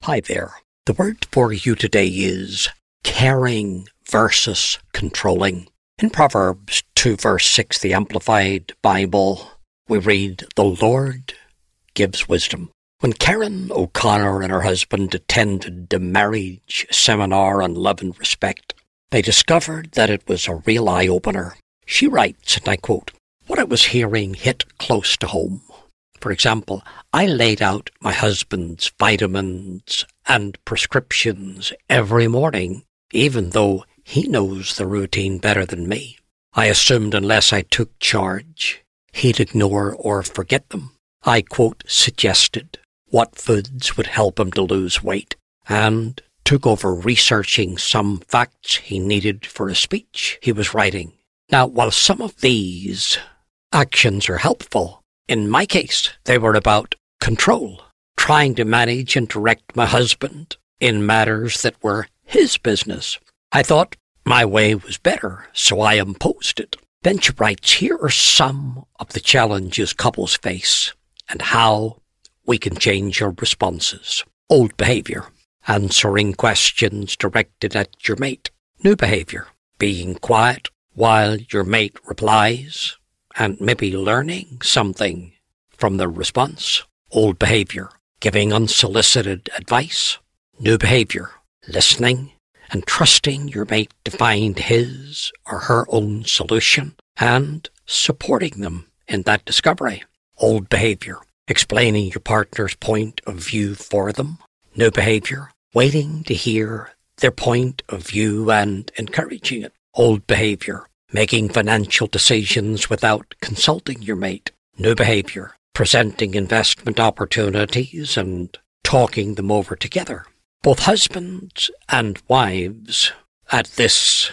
Hi there. The word for you today is caring versus controlling. In Proverbs 2 verse 6, the Amplified Bible, we read, "The Lord gives wisdom." When Karen O'Connor and her husband attended the marriage seminar on love and respect, they discovered that it was a real eye-opener. She writes, and I quote, "What I was hearing hit close to home. For example, I laid out my husband's vitamins and prescriptions every morning, even though he knows the routine better than me. I assumed unless I took charge, he'd ignore or forget them. I, quote, suggested what foods would help him to lose weight, and took over researching some facts he needed for a speech he was writing. Now, while some of these actions are helpful, in my case, they were about control, trying to manage and direct my husband in matters that were his business. I thought my way was better, so I imposed it." Then she writes, "Here are some of the challenges couples face and how we can change our responses. Old behavior, answering questions directed at your mate. New behavior, being quiet while your mate replies and maybe learning something from the response. Old behavior, giving unsolicited advice. New behavior, listening and trusting your mate to find his or her own solution and supporting them in that discovery. Old behavior, explaining your partner's point of view for them. New behavior, waiting to hear their point of view and encouraging it. Old behavior, making financial decisions without consulting your mate. New behavior, presenting investment opportunities and talking them over together." Both husbands and wives at this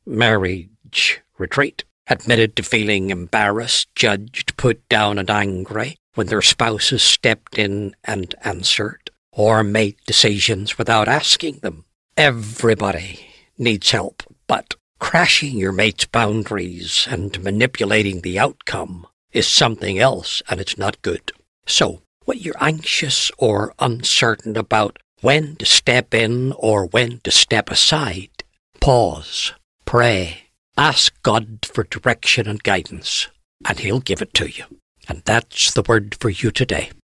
marriage retreat admitted to feeling embarrassed, judged, put down and angry when their spouses stepped in and answered or made decisions without asking them. Everybody needs help, but crashing your mate's boundaries and manipulating the outcome is something else, and it's not good. So, when you're anxious or uncertain about when to step in or when to step aside, pause, pray, ask God for direction and guidance, and He'll give it to you. And that's the word for you today.